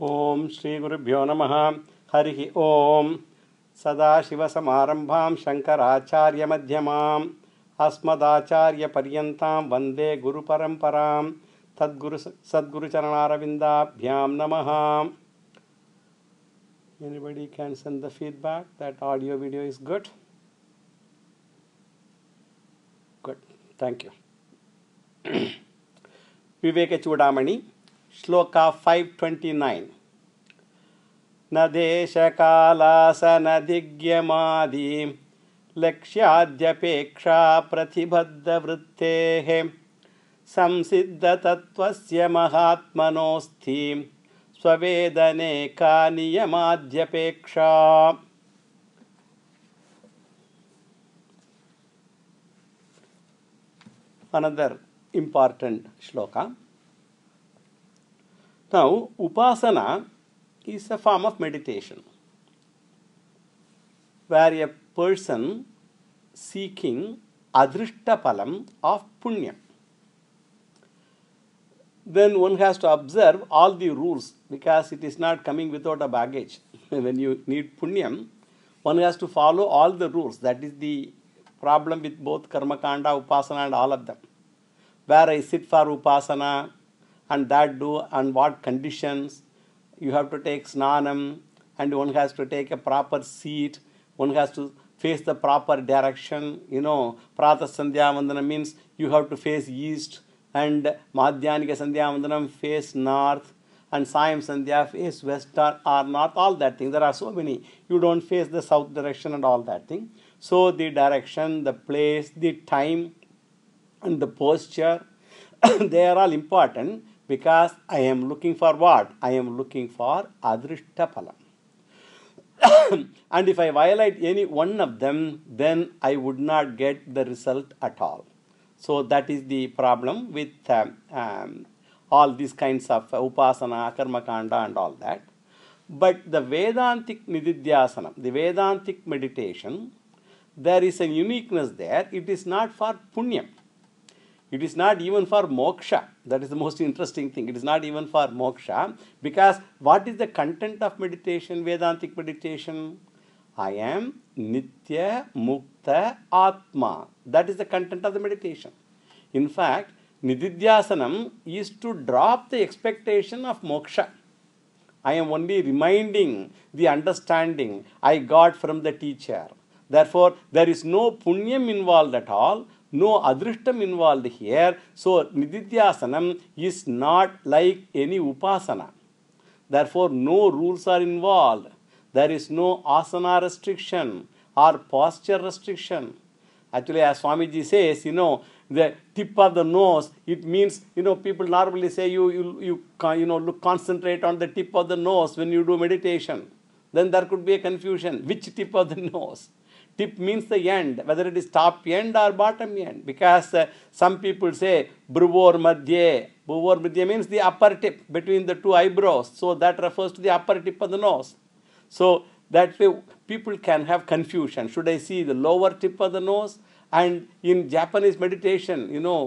ओम श्री गुरुभ्यो नमः। हरि ओम। सदाशिवसमारंभां शंकराचार्यमध्यमाम् अस्मदाचार्यपर्यन्तां वन्दे गुरुपरम्परां। सद्गुरुचरणारविन्दाभ्यां नमः। Anybody can send the feedback that audio video is good? Good. Thank you. Viveka Chudamani, Shloka 529. न देशकालासनदिग्यमादि लक्ष्याद्यपेक्षा प्रतिबद्धवृत्तेः संसिद्धतत्त्वस्य महात्मनोऽस्ति स्ववेदनेका नियमाद्यपेक्षा. Another important shloka. Now, upasana is a form of meditation where a person seeking adrishtapalam of punya. Then one has to observe all the rules because it is not coming without a baggage. When you need punyam, one has to follow all the rules. That is the problem with both karmakanda, upasana and all of them. Where I sit for upasana and that do and what conditions. You have to take snanam and one has to take a proper seat. One has to face the proper direction. Pratha Sandhya Vandana means you have to face east and Madhyanika Sandhya Vandanam face north and Sayam Sandhya face west or north, all that thing. There are so many. You don't face the south direction and all that thing. So the direction, the place, the time and the posture, they are all important. Because I am looking for what? I am looking for adrishtapalam. And if I violate any one of them, then I would not get the result at all. So that is the problem with all these kinds of upasana, karmakanda and all that. But the Vedantic Nididhyasana, the Vedantic meditation, there is a uniqueness there. It is not for punyam. It is not even for moksha. That is the most interesting thing. It is not even for moksha. Because what is the content of meditation, Vedantic meditation? I am Nitya Mukta Atma. That is the content of the meditation. In fact, Nididhyasanam is to drop the expectation of moksha. I am only reminding the understanding I got from the teacher. Therefore, there is no punyam involved at all. No adrishtam involved here. So, Nididhyasanam is not like any upasana. Therefore, no rules are involved. There is no asana restriction or posture restriction. Actually, as Swamiji says, the tip of the nose, it means, people normally say you concentrate on the tip of the nose when you do meditation. Then there could be a confusion. Which tip of the nose? Tip means the end, whether it is top end or bottom end. Because some people say bruvor madhye. Bruvor madhye means the upper tip between the two eyebrows. So that refers to the upper tip of the nose. So that way people can have confusion. Should I see the lower tip of the nose? And in Japanese meditation,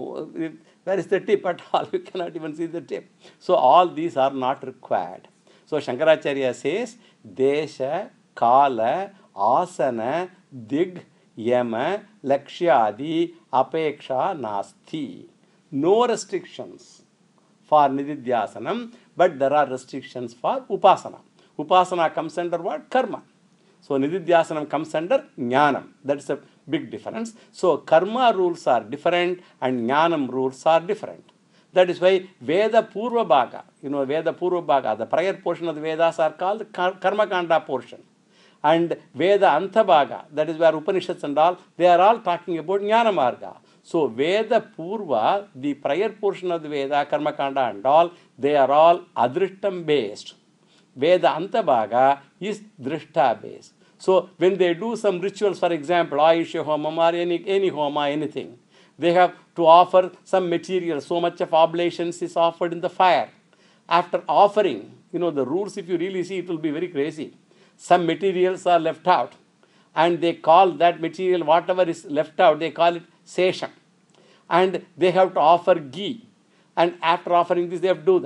where is the tip at all? You cannot even see the tip. So all these are not required. So Shankaracharya says, Desha, Kala, Asana, Dig, Yama, Lakshyadi, Apeksha, Nasti. No restrictions for Nididhyasanam, but there are restrictions for Upasana. Upasana comes under what? Karma. So Nididhyasanam comes under Jnanam. That's a big difference. So Karma rules are different and Jnanam rules are different. That is why Veda Purva Bhaga, Veda Purva Bhaga, the prior portion of the Vedas are called Karma Kanda portion. And Veda Anthabhaga, that is where Upanishads and all, they are all talking about Jnana Marga. So Veda Purva, the prior portion of the Veda, Karma Kanda and all, they are all Adrishtam based. Veda Anthabhaga is Drishta based. So when they do some rituals, for example, Ayushya Homam or any Homa, anything, they have to offer some material. So much of oblations is offered in the fire. After offering, the rules, if you really see, it will be very crazy. Some materials are left out and they call that material, whatever is left out, they call it sesham. And they have to offer ghee. And after offering this, they have to do that.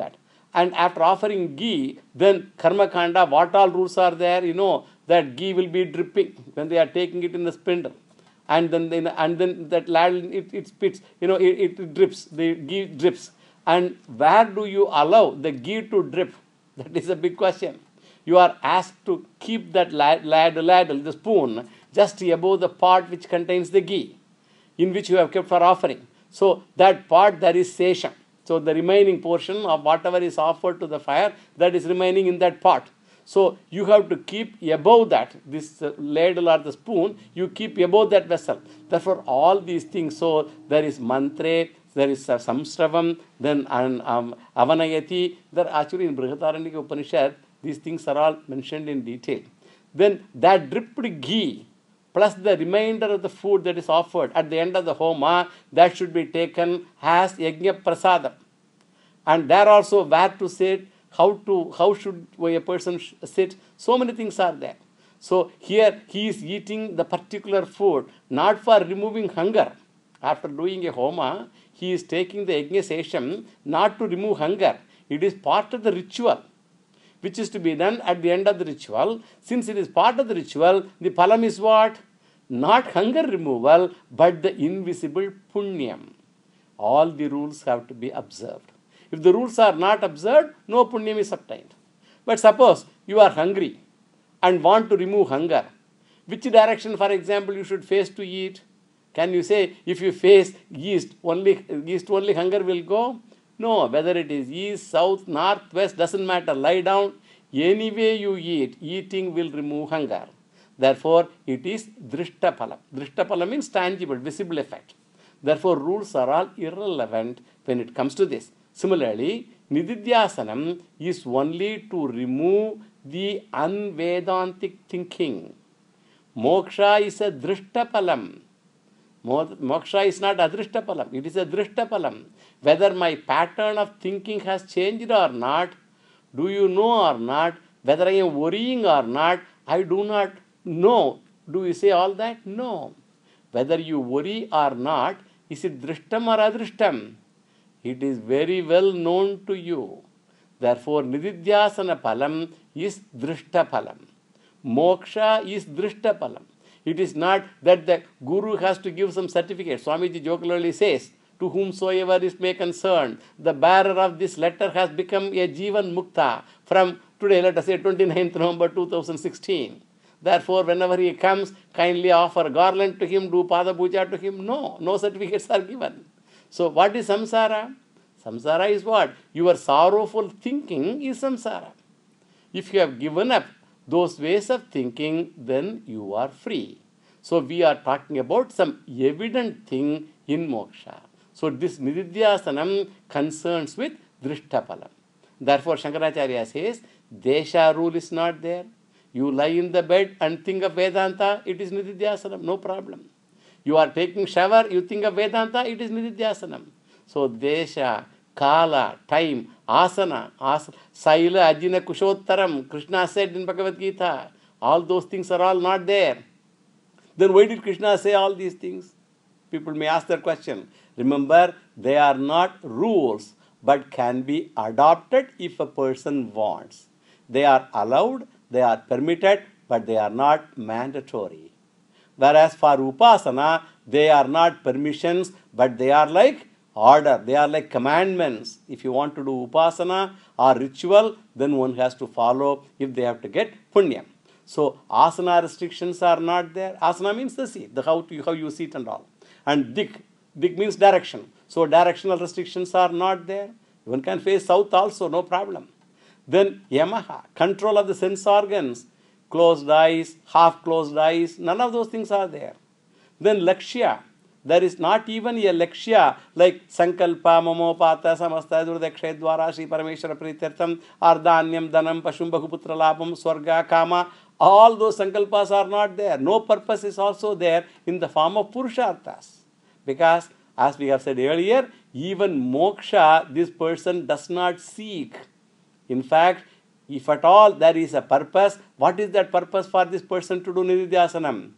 And after offering ghee, then karma kanda, what all rules are there? That ghee will be dripping when they are taking it in the spindle. And then that ladle, it spits, it drips, the ghee drips. And where do you allow the ghee to drip? That is a big question. You are asked to keep that ladle, the spoon, just above the pot which contains the ghee, in which you have kept for offering. So that pot, there is sesam. So the remaining portion of whatever is offered to the fire, that is remaining in that pot. So you have to keep above that, this ladle or the spoon, you keep above that vessel. Therefore, all these things, so there is mantra, there is samstravam, then avanayati. There actually in Brihadaranyaka Upanishad, these things are all mentioned in detail. Then that dripped ghee plus the remainder of the food that is offered at the end of the homa, that should be taken as yajna prasadam. And there also where to sit, how should a person sit, so many things are there. So here he is eating the particular food not for removing hunger. After doing a homa, he is taking the yajna sesam not to remove hunger. It is part of the ritual which is to be done at the end of the ritual. Since it is part of the ritual, the phalam is what? Not hunger removal, but the invisible punyam. All the rules have to be observed. If the rules are not observed, no punyam is obtained. But suppose you are hungry and want to remove hunger. Which direction, for example, you should face to eat? Can you say, if you face east only hunger will go? No, whether it is east, south, north, west, doesn't matter. Lie down. Any way you eat, eating will remove hunger. Therefore, it is drishtaphala. Drishtaphala means tangible, visible effect. Therefore, rules are all irrelevant when it comes to this. Similarly, nididhyasanam is only to remove the unvedantic thinking. Moksha is a drishtaphalam. Moksha is not adrishtapalam, it is a drishtapalam. Whether my pattern of thinking has changed or not, do you know or not, whether I am worrying or not, I do not know. Do you say all that? No. Whether you worry or not, is it drishtam or adrishtam? It is very well known to you. Therefore, nididhyasana palam is drishtapalam. Moksha is drishtapalam. It is not that the guru has to give some certificate. Swamiji jocularly says, to whomsoever is may concern, the bearer of this letter has become a Jivan Mukta from today, let us say 29th November 2016. Therefore, whenever he comes, kindly offer garland to him, do pada puja to him. No certificates are given. So what is samsara? Samsara is what? Your sorrowful thinking is samsara. If you have given up those ways of thinking, then you are free. So we are talking about some evident thing in moksha. So this nididhyasanam concerns with drishtapalam. Therefore Shankaracharya says, desha rule is not there. You lie in the bed and think of Vedanta, it is nididhyasanam, no problem. You are taking shower, you think of Vedanta, it is nididhyasanam. So desha, kala, time, asana, saila, ajina, kushottaram, Krishna said in Bhagavad Gita, all those things are all not there. Then why did Krishna say all these things? People may ask that question. Remember, they are not rules, but can be adopted if a person wants. They are allowed, they are permitted, but they are not mandatory. Whereas for upasana, they are not permissions, but they are like order, they are like commandments. If you want to do upasana or ritual, then one has to follow if they have to get punya. So asana restrictions are not there. Asana means the seat, how you sit and all. And dik means direction. So directional restrictions are not there. One can face south also, no problem. Then yamaha, control of the sense organs, closed eyes, half closed eyes, none of those things are there. Then lakshya, there is not even a lakshya like sankalpa, mamopata, samasta, durdakshay, dwara, shri parameshwara pritirtham, ardanyam, dhanam, pashum, bahuputra, labham, swarga, kama. All those sankalpas are not there. No purpose is also there in the form of purusharthas. Because as we have said earlier, even moksha, this person does not seek. In fact, if at all there is a purpose, what is that purpose for this person to do nididhyasanam?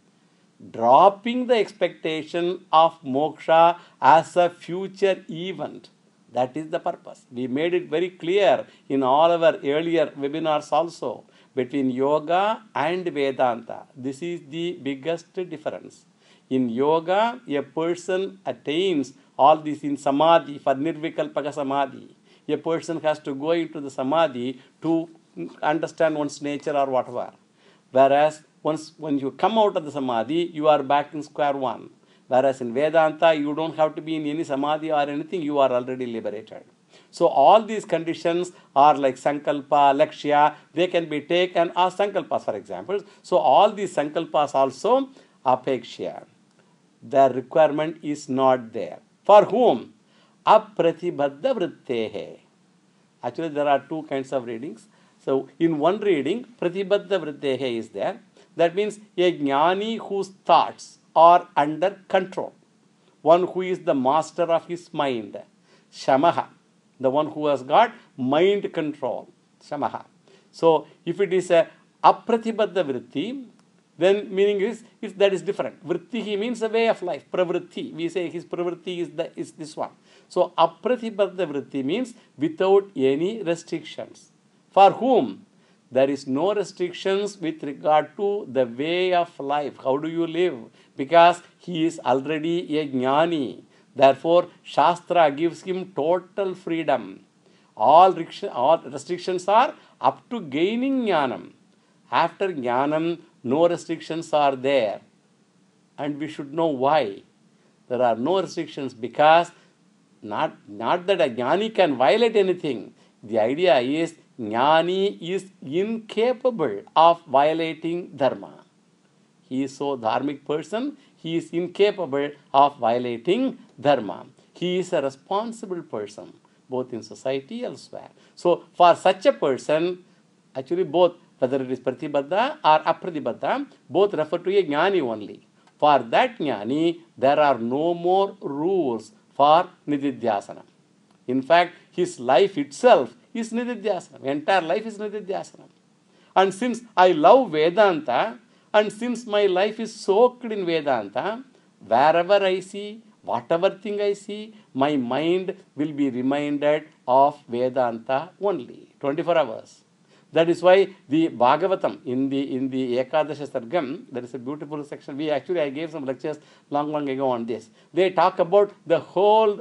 Dropping the expectation of moksha as a future event. That is the purpose. We made it very clear in all our earlier webinars also between yoga and Vedanta. This is the biggest difference. In yoga, a person attains all this in samadhi, for nirvikalpaka samadhi. A person has to go into the samadhi to understand one's nature or whatever. Whereas when you come out of the samadhi, you are back in square one. Whereas in Vedanta, you don't have to be in any samadhi or anything, you are already liberated. So all these conditions are like sankalpa, lakshya, they can be taken as sankalpas, for example. So all these sankalpas also apeksha. Their requirement is not there. For whom? Apratibadda vrittehe. Actually, there are two kinds of readings. So in one reading, pratibadda vrittehe is there. That means a jnani whose thoughts are under control. One who is the master of his mind. Shamaha. The one who has got mind control. Shamaha. So if it is a apratibadda vritti, then meaning is that is different. Vritti means a way of life. Pravritti. We say his pravritti is this one. So apratibadda vritti means without any restrictions. For whom? There is no restrictions with regard to the way of life. How do you live? Because he is already a jnani. Therefore, Shastra gives him total freedom. All restrictions are up to gaining jnanam. After jnanam, no restrictions are there. And we should know why. There are no restrictions because not that a jnani can violate anything. The idea is jnani is incapable of violating dharma. He is so dharmic person, he is incapable of violating dharma. He is a responsible person, both in society elsewhere. So for such a person, actually both, whether it is pratibadda or apratibadda, both refer to a jnani only. For that jnani, there are no more rules for nididhyasana. In fact, his life itself is nididhyasana. Entire life is nididhyasana. And since I love Vedanta, and since my life is soaked in Vedanta, wherever I see, whatever thing I see, my mind will be reminded of Vedanta only, 24 hours. That is why the Bhagavatam in the Ekadasha Sargam, there is a beautiful section. I gave some lectures long ago on this. They talk about the whole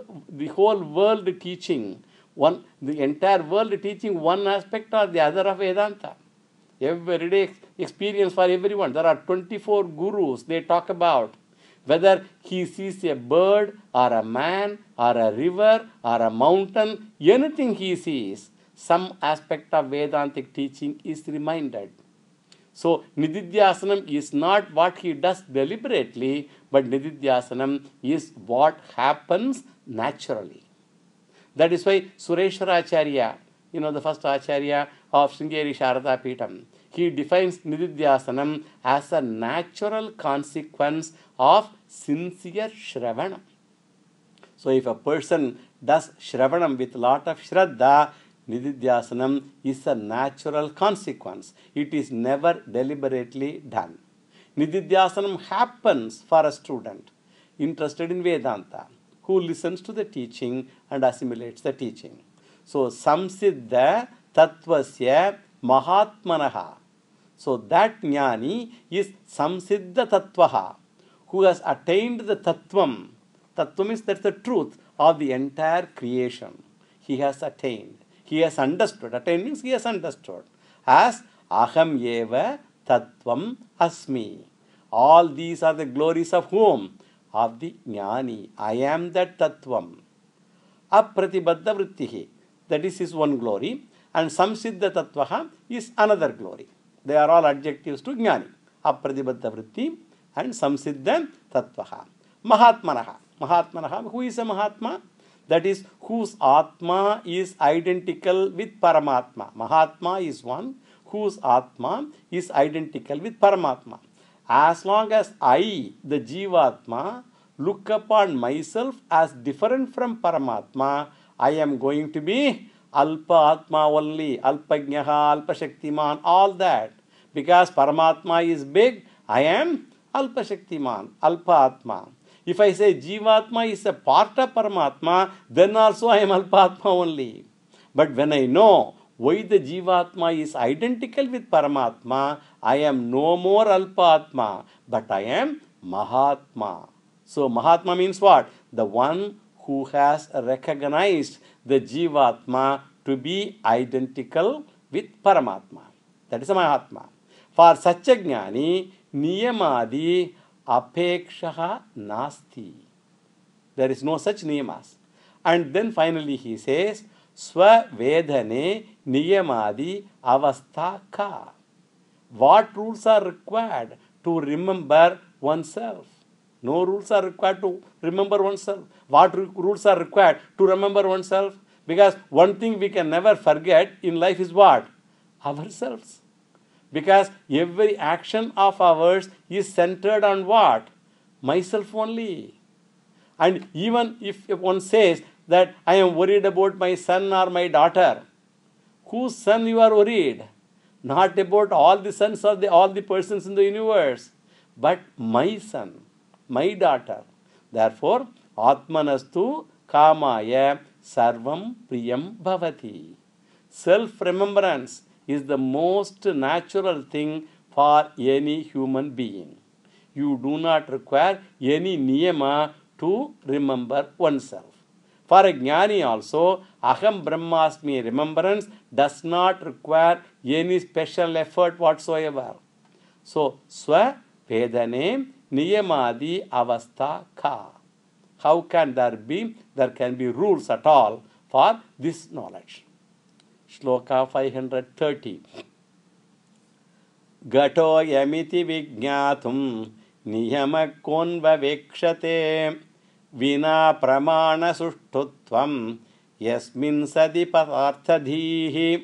world teaching, the entire world teaching one aspect or the other of Vedanta. Everyday experience for everyone. There are 24 gurus they talk about. Whether he sees a bird or a man or a river or a mountain, anything he sees, some aspect of Vedantic teaching is reminded. So nididhyasanam is not what he does deliberately, but nididhyasanam is what happens naturally. That is why Sureshwara Acharya, the first Acharya of Sringeri Sharada Peetham, he defines nididhyasanam as a natural consequence of sincere shravanam. So if a person does shravanam with lot of shraddha, nididhyasanam is a natural consequence. It is never deliberately done. Nididhyasanam happens for a student interested in Vedanta, who listens to the teaching and assimilates the teaching. So samsiddha tattvasya mahatmanaha. So that jnani is samsiddha tattvaha, who has attained the tattvam. Tattvam means that's the truth of the entire creation. He has attained. He has understood. Attained means he has understood. As aham eva tattvam asmi. All these are the glories of whom? Of the jnani. I am that tattvam. Apratibadda vrittihi. That is his one glory. And samsiddha tattvaha is another glory. They are all adjectives to jnani. Apratibadda vritti and samsiddha tattvaha. Mahatmanaha. Mahatmanaha. Who is a Mahatma? That is whose Atma is identical with Paramatma. Mahatma is one whose Atma is identical with Paramatma. As long as I, the Jivatma, look upon myself as different from Paramatma, I am going to be Alpa Atma only, Alpajnaha, Alpa Shaktiman, all that. Because Paramatma is big, I am Alpa Shaktiman, Alpa Atma. If I say Jivatma is a part of Paramatma, then also I am Alpatma only. But when I know why the Jivatma is identical with Paramatma, I am no more Alpatma, but I am Mahatma. So Mahatma means what? The one who has recognized the Jivatma to be identical with Paramatma. That is a Mahatma. For such a Jnani, Niyamadi Apekshaha Nasti. There is no such niyamas. And then finally he says, Swavedhane Niyamadi Avastha Ka. What rules are required to remember oneself? No rules are required to remember oneself. What rules are required to remember oneself? Because one thing we can never forget in life is what? Ourselves. Because every action of ours is centered on what? Myself only. And even if one says that I am worried about my son or my daughter, whose son you are worried? Not about all the sons of all the persons in the universe, but my son, my daughter. Therefore, Atmanastu Kamaya Sarvam Priyam Bhavati. Self-remembrance is the most natural thing for any human being. You do not require any niyama to remember oneself. For a jnani also, Aham Brahmasmi remembrance does not require any special effort whatsoever. So, Swa Vedane Niyamadi Avastha Ka. How can there can be rules at all for this knowledge? Shloka 530. Gato yamiti vijñatum niyama konvavekshate vina pramana sushtutvam yasmin sadi padarthadhihi.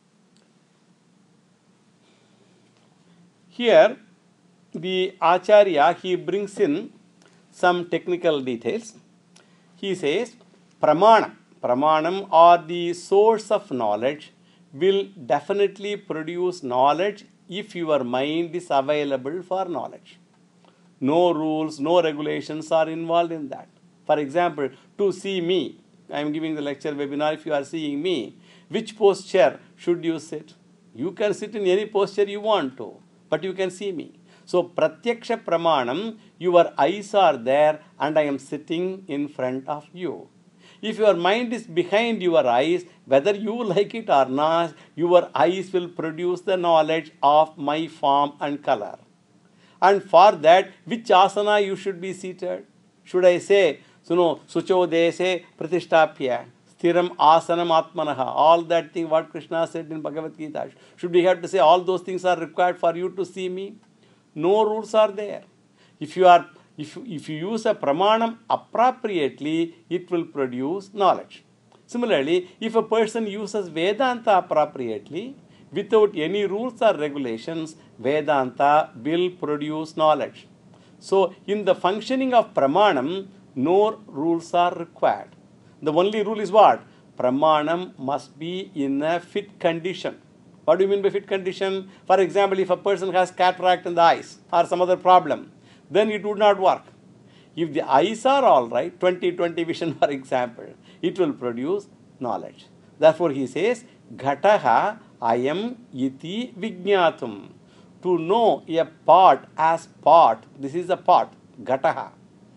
Here, the Acharya, he brings in some technical details. He says, Pramana. Pramanam or the source of knowledge will definitely produce knowledge if your mind is available for knowledge. No rules, no regulations are involved in that. For example, to see me, I am giving the lecture webinar, if you are seeing me, which posture should you sit? You can sit in any posture you want to, but you can see me. So, Pratyaksha Pramanam, your eyes are there and I am sitting in front of you. If your mind is behind your eyes, whether you like it or not, your eyes will produce the knowledge of my form and color. And for that, which asana you should be seated? Should I say, Sucho dese pratishtapya, sthiram asanam atmanaha, all that thing what Krishna said in Bhagavad Gita. Should we have to say all those things are required for you to see me? No rules are there. If you use a pramanam appropriately, it will produce knowledge. Similarly, if a person uses Vedanta appropriately, without any rules or regulations, Vedanta will produce knowledge. So, in the functioning of pramanam, no rules are required. The only rule is what? Pramanam must be in a fit condition. What do you mean by fit condition? For example, if a person has cataract in the eyes or some other problem, then it would not work. If the eyes are all right, 20/20 vision for example, it will produce knowledge. Therefore, he says, Ghataha ayam iti vijñatum. To know a pot as pot, this is a pot, Ghataha.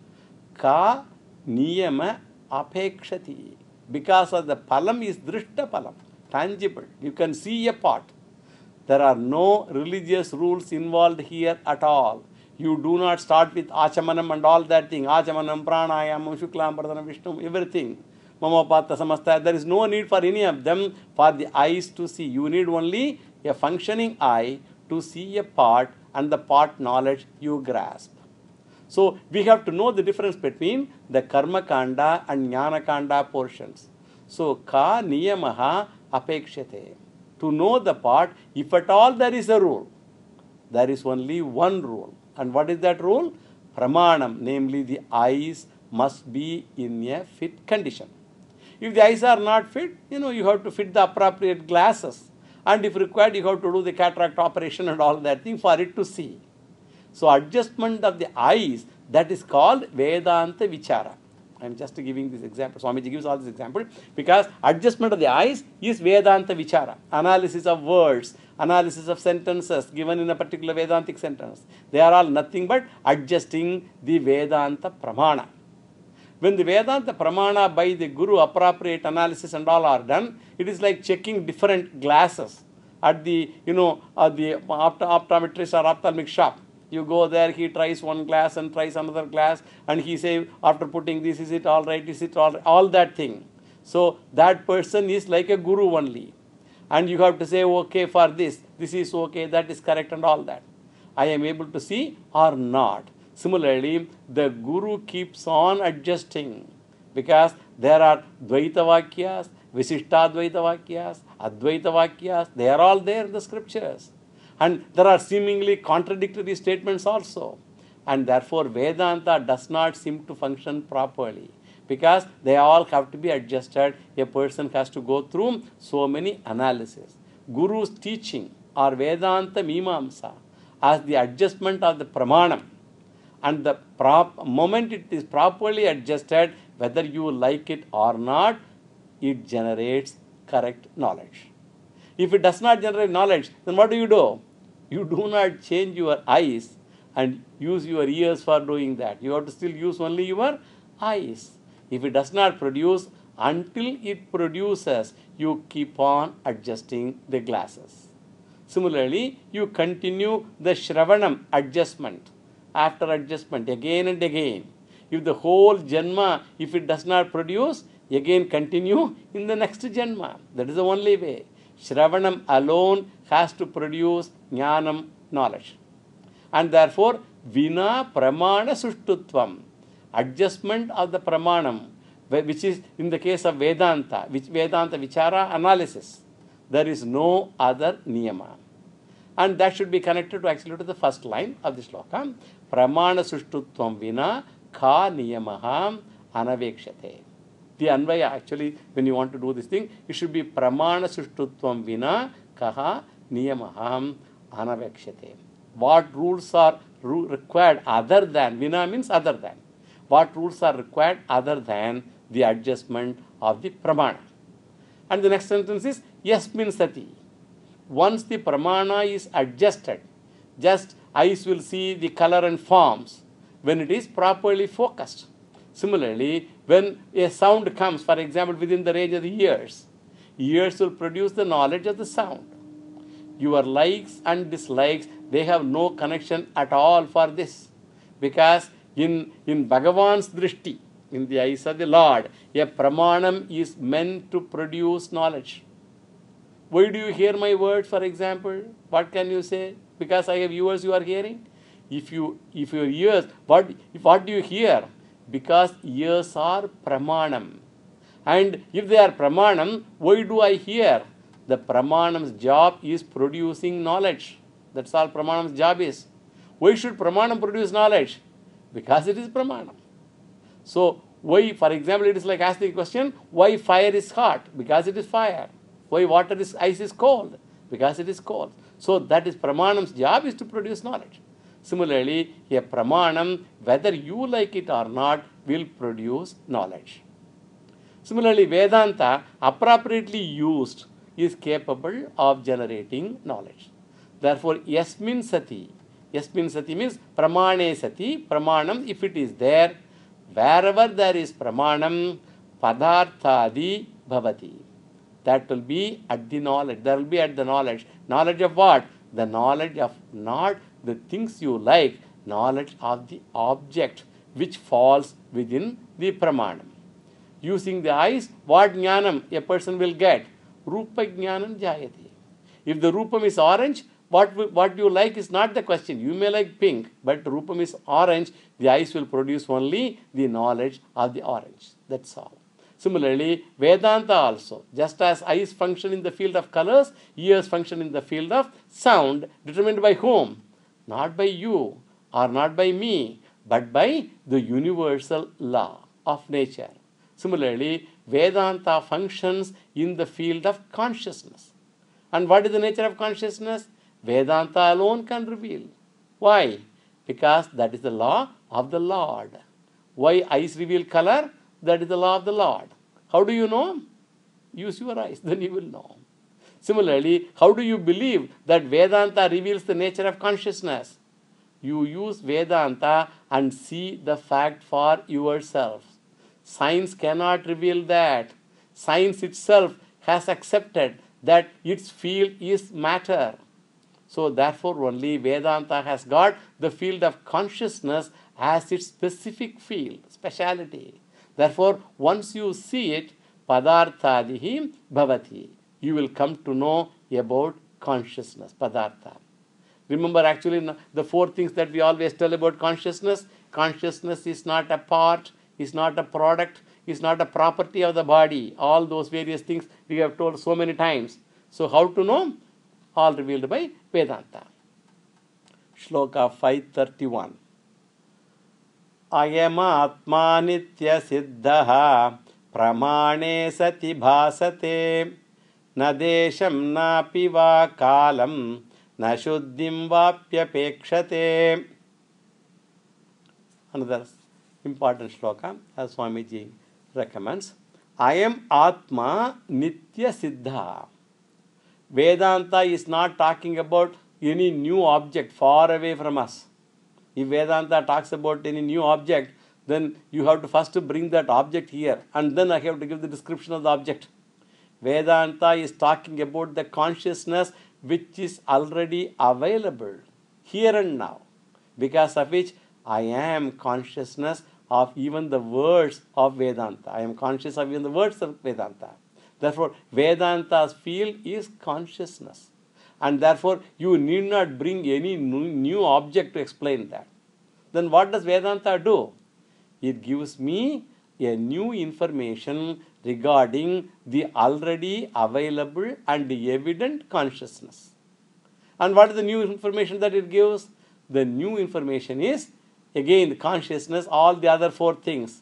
Ka niyama apekshati. Because of the palam is drishta palam, tangible. You can see a pot. There are no religious rules involved here at all. You do not start with achamanam and all that thing. Achamanam, pranayamam, shuklam, pradhanam, vishnu, everything. Mamapata, samastha. There is no need for any of them for the eyes to see. You need only a functioning eye to see a part, and the part knowledge you grasp. So, we have to know the difference between the karma kanda and jnana kanda portions. So, ka niyamaha apekshate. To know the part, if at all there is a rule, there is only one rule. And what is that rule? Pramanam, namely the eyes must be in a fit condition. If the eyes are not fit, you have to fit the appropriate glasses. And if required, you have to do the cataract operation and all that thing for it to see. So adjustment of the eyes, That is called Vedanta Vichara. I am just giving this example. Swamiji gives all this example because adjustment of the eyes is Vedanta Vichara. Analysis of words, analysis of sentences given in a particular Vedantic sentence. They are all nothing but adjusting the Vedanta Pramana. When the Vedanta Pramana by the Guru appropriate analysis and all are done, it is like checking different glasses at the, at the optometrist or ophthalmic shop. You go there, he tries one glass and tries another glass, and he says, after putting this, is it all right, is it all right, all that thing. So that person is like a guru only. And you have to say, okay, for this is okay, that is correct and all that. I am able to see or not. Similarly, the guru keeps on adjusting because there are Dvaita Vakyas, Visishtadvaita Vakyas, Advaita Vakyas, they are all there in the scriptures. And there are seemingly contradictory statements also. And therefore, Vedanta does not seem to function properly because they all have to be adjusted. A person has to go through so many analyses. Guru's teaching or Vedanta Mimamsa as the adjustment of the Pramanam. And the moment it is properly adjusted, whether you like it or not, it generates correct knowledge. If it does not generate knowledge, then what do? You do not change your eyes and use your ears for doing that. You have to still use only your eyes. If it does not produce, until it produces, you keep on adjusting the glasses. Similarly, you continue the Shravanam adjustment. After adjustment, again and again. If the whole Janma, if it does not produce, again continue in the next Janma. That is the only way. Shravanam alone has to produce Jnanam, knowledge. And therefore, Vina Pramana Sushtutvam, adjustment of the Pramanam, which is in the case of Vedanta, which Vedanta Vichara analysis, there is no other Niyama. And that should be connected to actually to the first line of the shloka. Pramana Sushtutvam Vina Ka Niyamaham Anavekshate. The Anvaya, actually, when you want to do this thing, it should be Pramana Sushtutvam Vina Kaha Niyamaham Anavekshate. What rules are required other than, Vina means other than. What rules are required other than the adjustment of the Pramana? And the next sentence is Yasmin Sati. Once the Pramana is adjusted, just eyes will see the color and forms when it is properly focused. Similarly, when a sound comes, for example, within the range of the ears, ears will produce the knowledge of the sound. Your likes and dislikes, they have no connection at all for this. Because in Bhagavan's drishti, in the eyes of the Lord, a pramanam is meant to produce knowledge. Why do you hear my words, for example? What can you say? Because I have ears, you are hearing. If your ears, what do you hear? Because ears are pramanam. And if they are pramanam, why do I hear? The pramanam's job is producing knowledge. That's all pramanam's job is. Why should pramanam produce knowledge? Because it is pramanam. So, why, for example, it is like asking the question, why fire is hot? Because it is fire. Why water is ice is cold? Because it is cold. So, that is pramanam's job is to produce knowledge. Similarly, a pramanam, whether you like it or not, will produce knowledge. Similarly, Vedanta, appropriately used, is capable of generating knowledge. Therefore, Yasmin Sati means Pramane Sati, Pramanam, if it is there, wherever there is Pramanam, Padarthadi Bhavati. That will be at the knowledge. There will be at the knowledge. Knowledge of what? The knowledge of not the things you like, knowledge of the object which falls within the Pramanam. Using the eyes, what jnanam a person will get? Rupa jnanam jayate. If the rupam is orange, what you like is not the question. You may like pink, but rupam is orange. The eyes will produce only the knowledge of the orange. That's all. Similarly, Vedanta also, just as eyes function in the field of colors, ears function in the field of sound, determined by whom? Not by you or not by me, but by the universal law of nature. Similarly, Vedanta functions in the field of consciousness. And what is the nature of consciousness? Vedanta alone can reveal. Why? Because that is the law of the Lord. Why eyes reveal color? That is the law of the Lord. How do you know? Use your eyes, then you will know. Similarly, how do you believe that Vedanta reveals the nature of consciousness? You use Vedanta and see the fact for yourself. Science cannot reveal that. Science itself has accepted that its field is matter. So therefore only Vedanta has got the field of consciousness as its specific field, speciality. Therefore, once you see it, padarthadihi bhavati. You will come to know about consciousness, padartha. Remember, actually, the four things that we always tell about consciousness. Consciousness is not a part, is not a product, is not a property of the body. All those various things we have told so many times. So how to know? All revealed by Vedanta. Shloka 531. Ayama atma nitya siddhaha pramane sati bhasate na desham napi va kalam na shuddhim vapyapekshate. Another important shloka as Swamiji recommends. I am Atma Nitya Siddha. Vedanta is not talking about any new object far away from us. If Vedanta talks about any new object, then you have to first bring that object here and then I have to give the description of the object. Vedanta is talking about the consciousness which is already available here and now, because of which I am consciousness of even the words of Vedanta. I am conscious of even the words of Vedanta. Therefore, Vedanta's field is consciousness. And therefore, you need not bring any new object to explain that. Then what does Vedanta do? It gives me a new information regarding the already available and evident consciousness. And what is the new information that it gives? The new information is, again, the consciousness, all the other four things.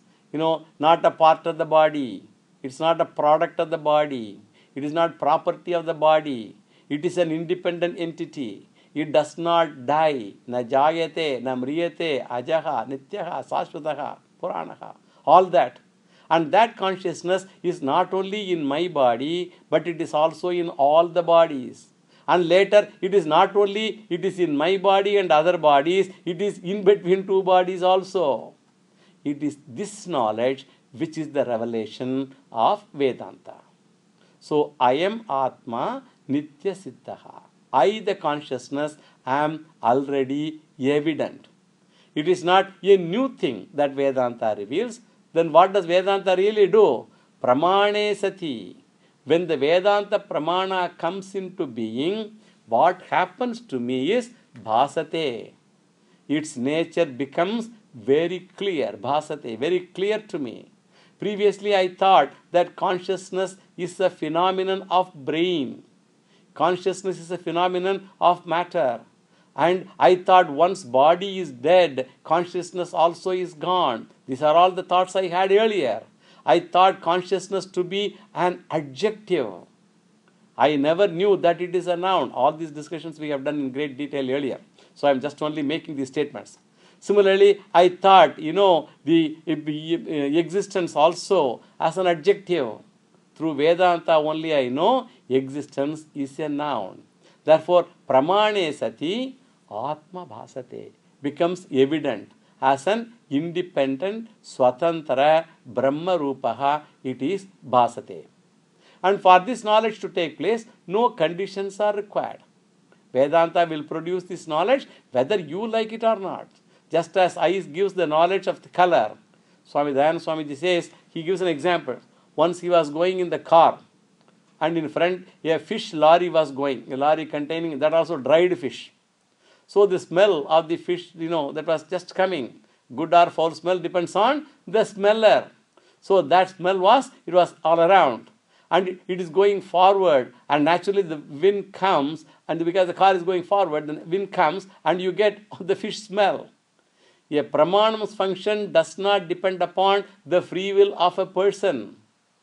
Not a part of the body. It's not a product of the body. It is not property of the body. It is an independent entity. It does not die. Na jayate, na mriyate, ajaha, nityaha, sashvataha, puranaha. All that. And that consciousness is not only in my body, but it is also in all the bodies. And later, it is not only it is in my body and other bodies, it is in between two bodies also. It is this knowledge which is the revelation of Vedanta. So, I am Atma Nitya Siddhaha. I, the consciousness, am already evident. It is not a new thing that Vedanta reveals. Then what does Vedanta really do? Pramane Sati. When the Vedanta Pramana comes into being, what happens to me is Bhasate. Its nature becomes very clear. Bhasate, very clear to me. Previously, I thought that consciousness is a phenomenon of brain. Consciousness is a phenomenon of matter. And I thought once body is dead, consciousness also is gone. These are all the thoughts I had earlier. I thought consciousness to be an adjective. I never knew that it is a noun. All these discussions we have done in great detail earlier. So I am just only making these statements. Similarly, I thought, the existence also as an adjective. Through Vedanta only I know existence is a noun. Therefore, Pramane Sati Atma Bhasate becomes evident as an independent Swatantra Brahma Rupaha. It is Bhasate. And for this knowledge to take place, no conditions are required. Vedanta will produce this knowledge whether you like it or not. Just as eyes gives the knowledge of the color. Swami Dayananda Swamiji says, he gives an example. Once he was going in the car and in front a fish lorry was going. A lorry containing that also dried fish. So the smell of the fish, that was just coming. Good or foul smell depends on the smeller. So that smell was all around. And it is going forward, and naturally the wind comes, and because the car is going forward, the wind comes and you get the fish smell. A pramanam's function does not depend upon the free will of a person.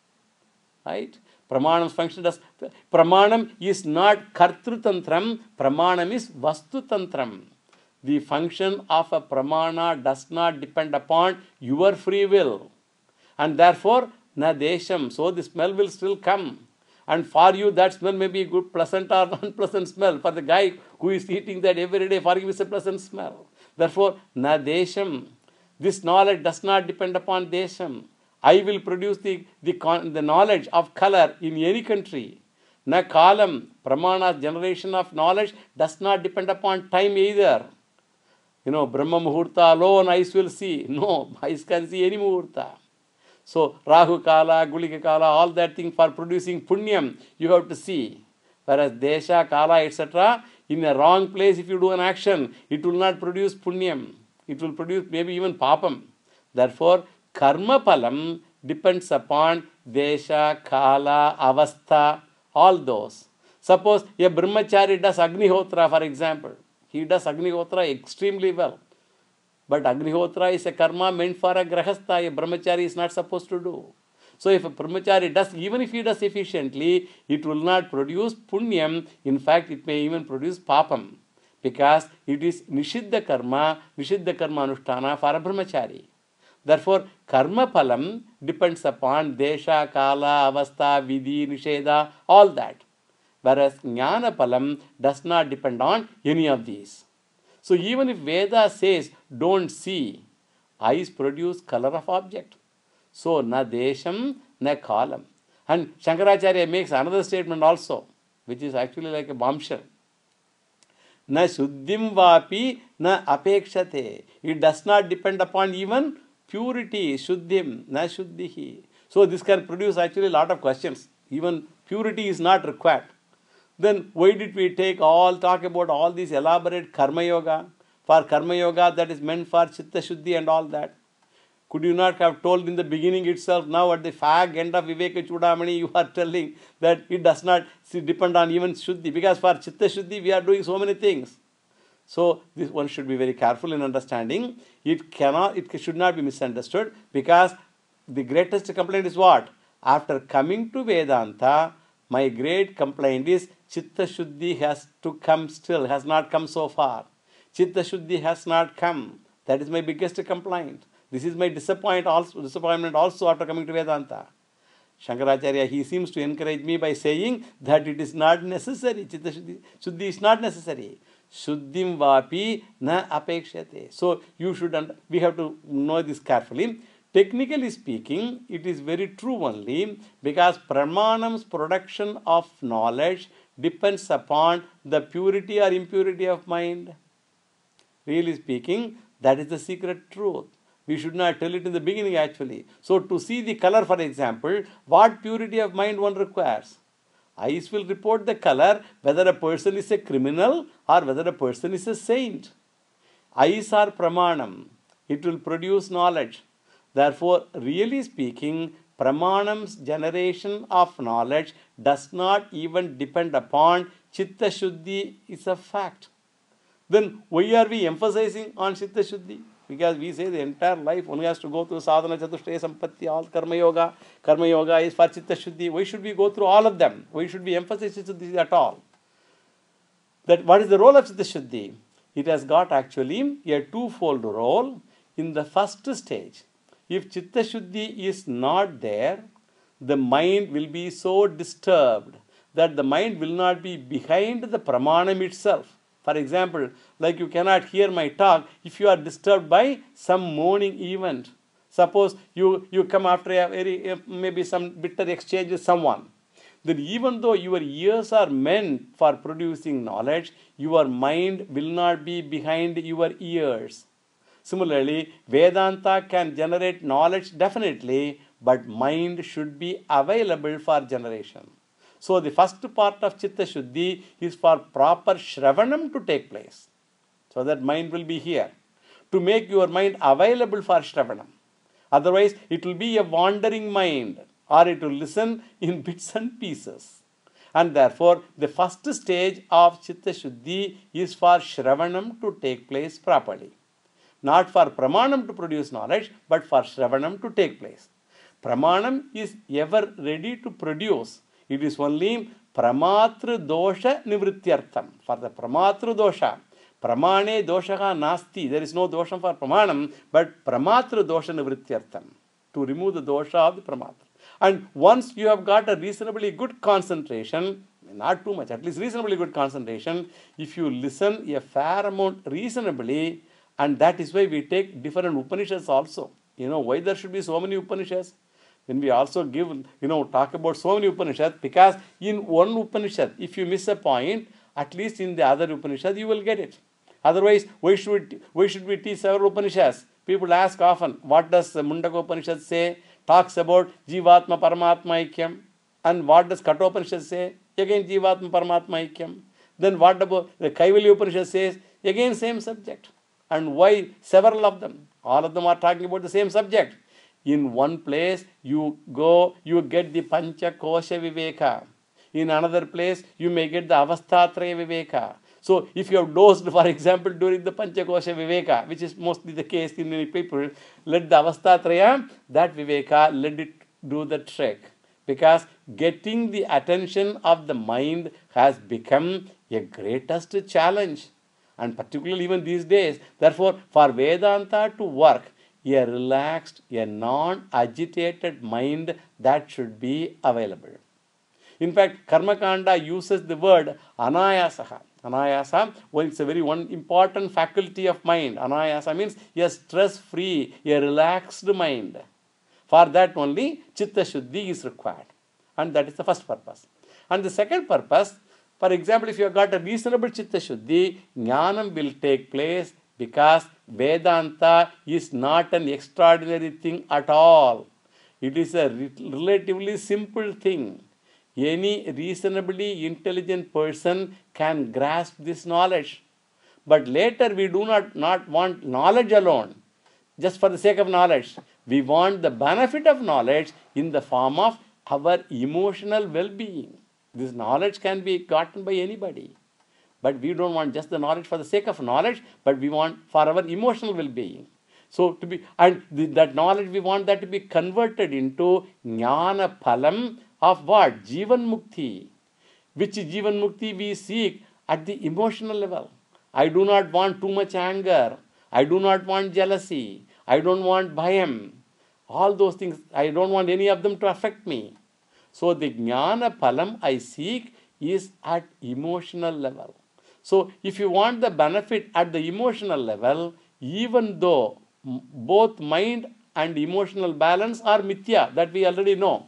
Right? Pramanam's function does. Pramanam is not kartrutantram, pramanam is vastutantram. The function of a pramana does not depend upon your free will. And therefore, na desham. So the smell will still come. And for you, that smell may be good, pleasant or unpleasant smell. For the guy who is eating that every day, for him it's a pleasant smell. Therefore, na desham. This knowledge does not depend upon desham. I will produce the knowledge of color in any country. Na kalam. Pramana's generation of knowledge does not depend upon time either. Brahma Muhurta alone eyes will see. No, eyes can see any Muhurta. So, Rahu Kala, Gulika Kala, all that thing for producing punyam, you have to see. Whereas Desha, Kala, etc., in a wrong place, if you do an action, it will not produce punyam. It will produce maybe even papam. Therefore, karma palam depends upon Desha, Kala, Avastha, all those. Suppose a brahmachari does Agnihotra, for example. He does Agnihotra extremely well. But Agnihotra is a karma meant for a grahastha. A brahmachari is not supposed to do. So if a brahmachari does, even if he does efficiently, it will not produce punyam. In fact, it may even produce papam. Because it is nishiddha karma anushtana for a brahmachari. Therefore, karma palam depends upon desha, kala, avastha, vidhi, nisheda, all that. Whereas jnana palam does not depend on any of these. So even if Veda says don't see, eyes produce color of object. So na desham, na kalam. And Shankaracharya makes another statement also, which is actually like a bombshell. Na shuddhim vapi na apekshate. It does not depend upon even purity, shuddhim, na shuddhihi. So this can produce actually a lot of questions. Even purity is not required. Then why did we talk about all these elaborate karma yoga? For karma yoga that is meant for chitta shuddhi and all that. Could you not have told in the beginning itself? Now at the fag end of Viveka Chudamani, you are telling that it does not depend on even shuddhi. Because for chitta shuddhi we are doing so many things. So this one should be very careful in understanding. It should not be misunderstood. Because the greatest complaint is what? After coming to Vedanta, my great complaint is Chitta Shuddhi has to come still, has not come so far. Chitta Shuddhi has not come. That is my biggest complaint. This is my disappointment also after coming to Vedanta. Shankaracharya, he seems to encourage me by saying that it is not necessary. Chitta Shuddhi is not necessary. Shuddhim vapi na apekshate. So we have to know this carefully. Technically speaking, it is very true only because Pramanam's production of knowledge depends upon the purity or impurity of mind. Really speaking, that is the secret truth. We should not tell it in the beginning actually. So to see the color, for example, what purity of mind one requires? Eyes will report the color whether a person is a criminal or whether a person is a saint. Eyes are pramanam. It will produce knowledge. Therefore, really speaking, Pramanam's generation of knowledge does not even depend upon Chitta Shuddhi is a fact. Then why are we emphasizing on Chitta Shuddhi? Because we say the entire life one has to go through sadhana, chatushtaya, sampatti, all karma yoga. Karma yoga is for Chitta Shuddhi. Why should we go through all of them? Why should we emphasize Chitta Shuddhi at all? That what is the role of Chitta Shuddhi? It has got actually a twofold role. In the first stage, if Chitta Shuddhi is not there, the mind will be so disturbed that the mind will not be behind the pramanam itself. For example, like you cannot hear my talk if you are disturbed by some mourning event. Suppose you come after maybe some bitter exchange with someone. Then even though your ears are meant for producing knowledge, your mind will not be behind your ears. Similarly, Vedanta can generate knowledge definitely, but mind should be available for generation. So the first part of Chitta Shuddhi is for proper Shravanam to take place. So that mind will be here. To make your mind available for Shravanam. Otherwise, it will be a wandering mind or it will listen in bits and pieces. And therefore, the first stage of Chitta Shuddhi is for Shravanam to take place properly. Not for Pramanam to produce knowledge, but for Shravanam to take place. Pramanam is ever ready to produce. It is only Pramatru Dosha Nivrityartham. For the Pramatru Dosha, Pramane doshaha nasti. There is no dosham for pramanam, but pramatra dosha nivrityartham. To remove the dosha of the pramatra. And once you have got a reasonably good concentration, not too much, at least reasonably good concentration, if you listen a fair amount reasonably, and that is why we take different Upanishads also. You know, why there should be so many Upanishads? When we also give, talk about so many Upanishads, because in one Upanishad, if you miss a point, at least in the other Upanishad, you will get it. Otherwise, why should we teach several Upanishads? People ask often, what does the Mundaka Upanishad say? Talks about Jivatma Paramatma Aikyam. And what does Kathopanishad say? Again, Jivatma Paramatma Aikyam. Then what about the Kaivalya Upanishad says? Again, same subject. And why several of them? All of them are talking about the same subject. In one place, you get the Pancha Kosha Viveka. In another place, you may get the Avasthatraya Viveka. So, if you have dosed, for example, during the Panchakosha Viveka, which is mostly the case in many people, let the Avasthatraya, that Viveka, let it do the trick. Because getting the attention of the mind has become a greatest challenge. And particularly even these days. Therefore, for Vedanta to work, a relaxed, a non-agitated mind, that should be available. In fact, Karmakanda uses the word anayasaha. Anayasa, well, it's a very one important faculty of mind. Anayasa means a stress-free, a relaxed mind. For that only, Chitta Shuddhi is required. And that is the first purpose. And the second purpose, for example, if you have got a reasonable Chitta Shuddhi, Jnanam will take place because Vedanta is not an extraordinary thing at all. It is a relatively simple thing. Any reasonably intelligent person can grasp this knowledge. But later we do not want knowledge alone, just for the sake of knowledge. We want the benefit of knowledge in the form of our emotional well-being. This knowledge can be gotten by anybody. But we don't want just the knowledge for the sake of knowledge, but we want for our emotional well-being. So that knowledge, we want that to be converted into Jnana Phalam of what? Jivan Mukti. Which Jivan Mukti we seek at the emotional level. I do not want too much anger. I do not want jealousy. I don't want bhayam. All those things, I don't want any of them to affect me. So the Jnana Phalam I seek is at emotional level. So if you want the benefit at the emotional level, even though both mind and emotional balance are mithya, that we already know.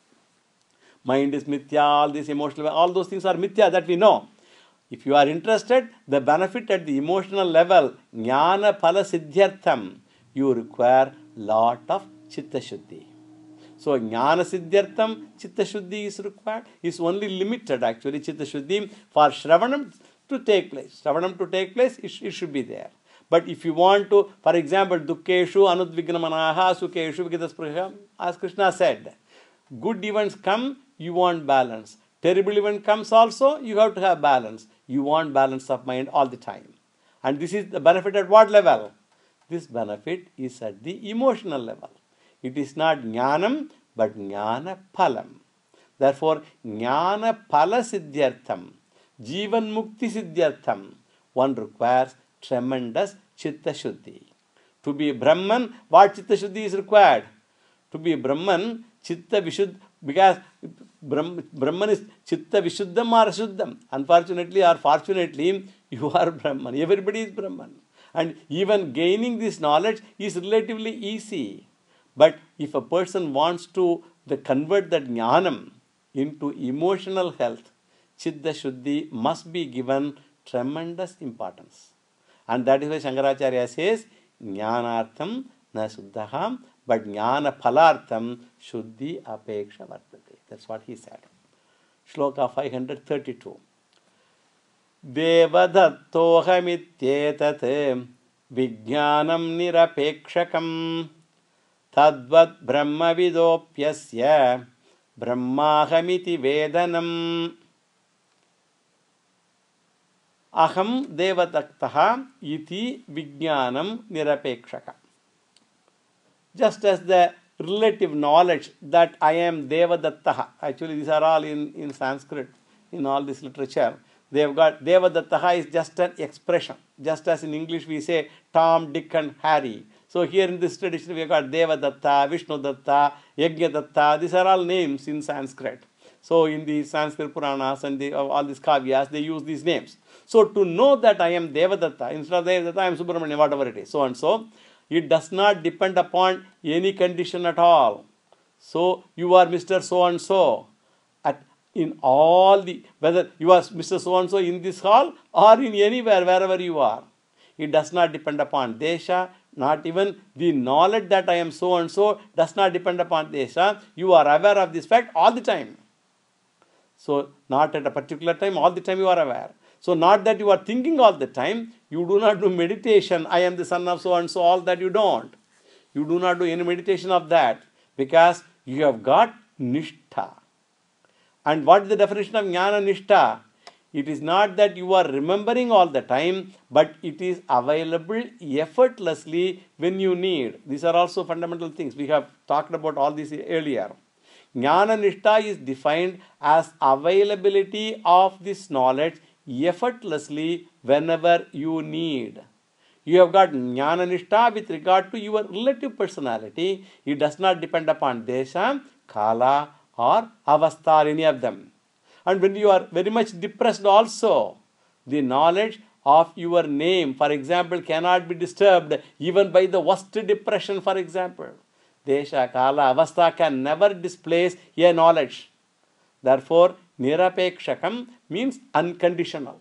Mind is mithya, all this emotional, all those things are mithya, that we know. If you are interested, the benefit at the emotional level, Jnana Phala Siddhyartham, you require lot of Chitta Shuddhi. So Jnana Siddhyartham, Chitta Shuddhi is required. Is only limited actually, Chitta Shuddhi, for Shravanam to take place. Shravanam to take place, it should be there. But if you want to, for example, Dukkeshu Anudvignamanaha Sukeshu Vigitaspriham, as Krishna said, good events come, you want balance. Terrible event comes also, you have to have balance. You want balance of mind all the time. And this is the benefit at what level? This benefit is at the emotional level. It is not Jnanam, but Jnana Phalam. Therefore, Jnana Phala Siddhyartham, Jivan Mukti Siddhyartham, one requires tremendous Chitta Shuddhi. To be Brahman, what Chitta Shuddhi is required? To be Brahman, Chitta Vishuddha, because Brahman is Chitta Vishuddham or Ashuddham. Unfortunately or fortunately, you are Brahman. Everybody is Brahman. And even gaining this knowledge is relatively easy. But if a person wants to convert that Jnanam into emotional health, Chitta Shuddhi must be given tremendous importance. And that is why Shankaracharya says, Jnanartham na Suddhaham, but Jnana Phalartham Shuddhi Apeksha Vartate. That's what he said. Shloka 532. Devadattohamityetat Vijnanam Nirapekshakam Tadvat Brahmavidopyasya Brahmahamiti Vedanam. Aham Devadattaha iti Vijnanam Nirapekshaka. Just as the relative knowledge that I am Devadattaha, actually these are all in Sanskrit, in all this literature. They have got Devadattaha is just an expression. Just as in English we say Tom, Dick and Harry. So here in this tradition we have got Devadatta, Vishnudatta, Yajnadatta. These are all names in Sanskrit. So in the Sanskrit Puranas and all these kavyas, they use these names. So to know that I am Devadatta, instead of Devadatta, I am Subramanya, whatever it is, so and so, it does not depend upon any condition at all. So you are Mr. So and so. In all the, whether you are Mr. So and so in this hall or in anywhere, wherever you are, it does not depend upon Desha, not even the knowledge that I am so and so does not depend upon Desha. You are aware of this fact all the time. So not at a particular time, all the time you are aware. So not that you are thinking all the time, you do not do meditation, I am the son of so and so, all that you don't. You do not do any meditation of that because you have got Nishtha. And what is the definition of Jnana Nishtha? It is not that you are remembering all the time, but it is available effortlessly when you need. These are also fundamental things. We have talked about all this earlier. Jnana Nishtha is defined as availability of this knowledge effortlessly whenever you need. You have got Jnana Nishtha with regard to your relative personality. It does not depend upon Desha, Kala or Avastha or any of them. And when you are very much depressed also, the knowledge of your name, for example, cannot be disturbed even by the worst depression, for example. Desha, Kala, Avastha can never displace a knowledge. Therefore, Nirapekshakam means unconditional.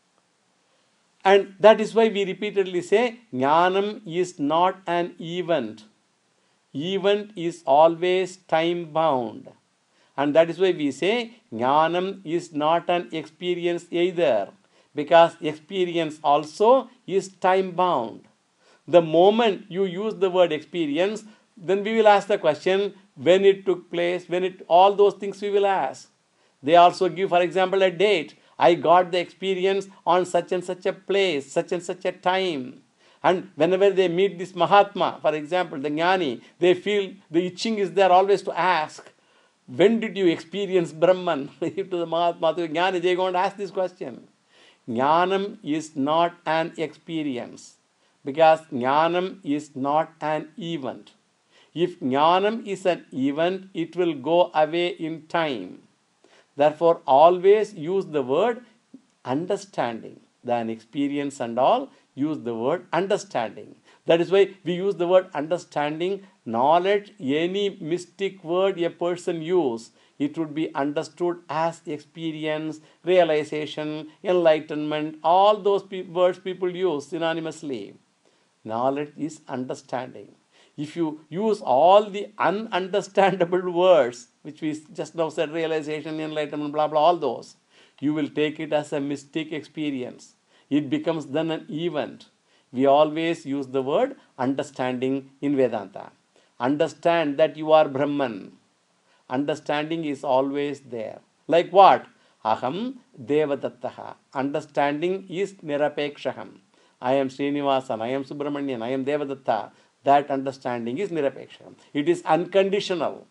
And that is why we repeatedly say, Jnanam is not an event. Event is always time bound. And that is why we say, Jnanam is not an experience either. Because experience also is time bound. The moment you use the word experience, then we will ask the question, when it took place, all those things we will ask. They also give, for example, a date. I got the experience on such and such a place, such and such a time. And whenever they meet this Mahatma, for example, the Jnani, they feel the itching is there always to ask, when did you experience Brahman? To the Mahatma, to the Jnani, they are going to ask this question. Jnanam is not an experience because Jnanam is not an event. If Jnanam is an event, it will go away in time. Therefore, always use the word understanding. Than experience and all, use the word understanding. That is why we use the word understanding. Knowledge, any mystic word a person use, it would be understood as experience, realization, enlightenment, all those words people use synonymously. Knowledge is understanding. If you use all the ununderstandable words, which we just now said, realization, enlightenment, blah, blah, all those, you will take it as a mystic experience. It becomes then an event. We always use the word understanding in Vedanta. Understand that you are Brahman. Understanding is always there. Like what? Aham Devadattaha. Understanding is Nirapekshaham. I am Srinivasan, I am Subramanian, I am Devadatta. That understanding is Nirapekshaham. It is unconditional.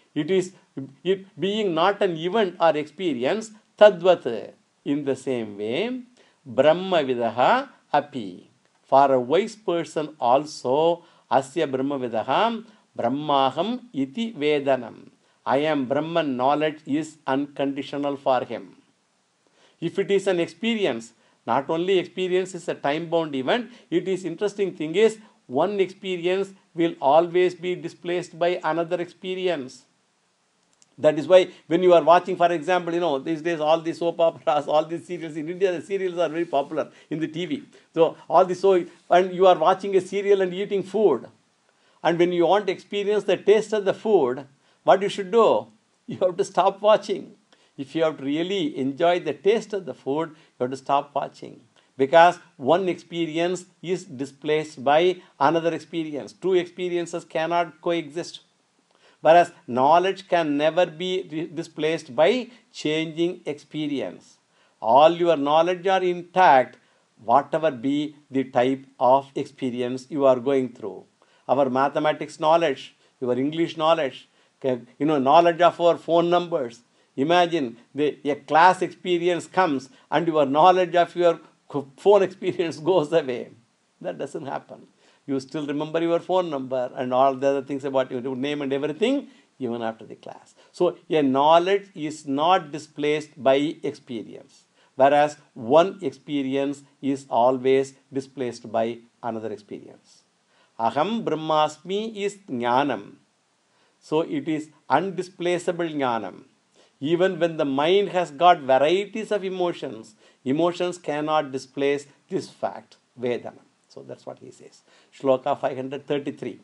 It being not an event or experience, Tadvat. In the same way, Brahma Vidaha Api. For a wise person also, Asya Brahma Vidaha Brahmaham iti Vedanam. I am Brahman, knowledge is unconditional for him. If it is an experience, not only experience is a time-bound event, it is interesting thing is, one experience will always be displaced by another experience. That is why when you are watching, for example, these days all the soap operas, all these serials, in India the serials are very popular in the TV. So and you are watching a serial and eating food. And when you want to experience the taste of the food, what you should do? You have to stop watching. If you have to really enjoy the taste of the food, you have to stop watching. Because one experience is displaced by another experience. Two experiences cannot coexist. Whereas knowledge can never be displaced by changing experience. All your knowledge are intact, whatever be the type of experience you are going through. Our mathematics knowledge, your English knowledge, knowledge of our phone numbers, Imagine a class experience comes and your knowledge of your phone experience goes away. That doesn't happen. You still remember your phone number and all the other things about your name and everything, even after the class. So a knowledge is not displaced by experience, whereas one experience is always displaced by another experience. Aham Brahmasmi is jnanam. So it is undisplaceable jnanam. Even when the mind has got varieties of emotions, emotions cannot displace this fact, Vedana. So that's what he says. Shloka 533.